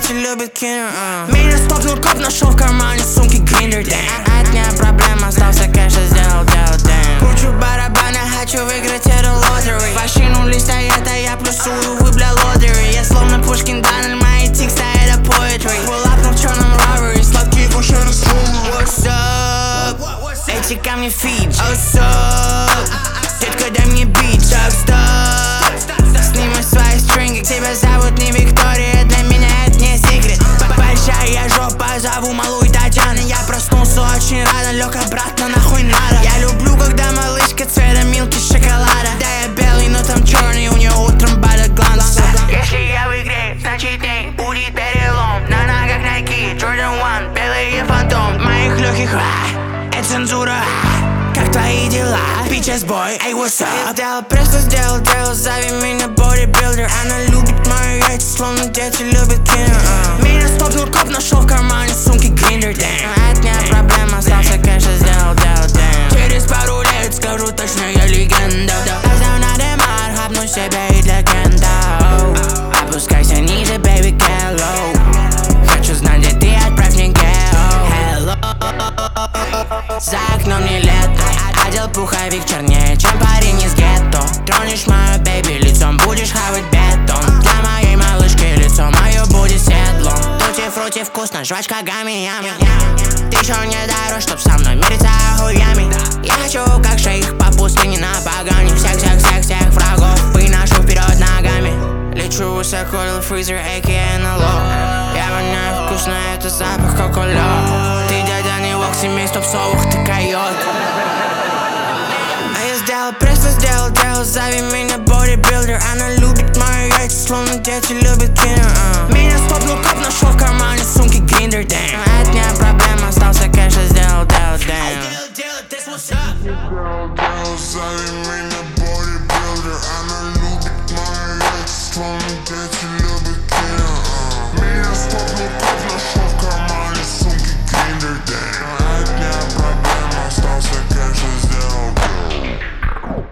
дети любят кино. Меня стопнул коп, нашел в кармане сумки гриндер. От меня проблем, остался кэш, сделал дело, damn. Кручу барабаны, хочу выиграть эту лотерею. Машину листает, а я плюсую, вы бля лодеры. Я словно Пушкин Данель, мои тексты это poetry. Пулапнул в черном ровере, сладкие пушеры с What's up? Эти камни Фиджи. What's up? Детка, дай мне бит, стоп. Снимай свои стринги, тебя зовут не Виктория, для меня это не секрет. Большая жопа, зову малую Татьяну. Я проснулся очень рано, лег обратно, нахуй надо. Я люблю, когда малышка цвета милки шоколада. Да, я белый, но там черный, у нее утром бада гланс. Если я в игре, значит не будет перелом. На ногах Nike, Jordan 1, белый фантом. Моих легких, это цензура. Как твои дела? Bitches boy, эй, what's up? Я сделал пресс, сделал дело, зови меня бодибилдер. Она любит мои яйца, словно дети любят кино. Меня стопнул коп, нашел в кармане сумки гриндер, damn. От меня проблем, остался кэш, сделал дело, damn. Через пару лет скажу точно, я легенда. Оставь на демар, хапну себя и для кента. Опускайся ниже, baby, get low. Хочу знать, где ты, отправь мне hello. За окном не лето, одел пуховик чернее, чем парень из гетто. Тронешь мою бэйби, лицом будешь хавать бетон. Для моей малышки лицо мое будет седлом. Тути-фрути вкусно, жвачка гамми-ями. Ты еще не дорос, чтоб со мной мириться охуями. Я хочу как шейх по пустыне на погоне. Всех врагов выношу вперед ногами. Лечу высоко, фризер, а.к.а. НЛО. Я воняю вкусно, это запах кока-кола. Ты дядя не лох, семейство псовых, ты койот. А я сделал пресс, сделал дело, зови меня бодибилдер. Она любит мои яйца, словно дети любят кино. Меня стопнул коп, нашел в кармане сумки гриндер, damn. От меня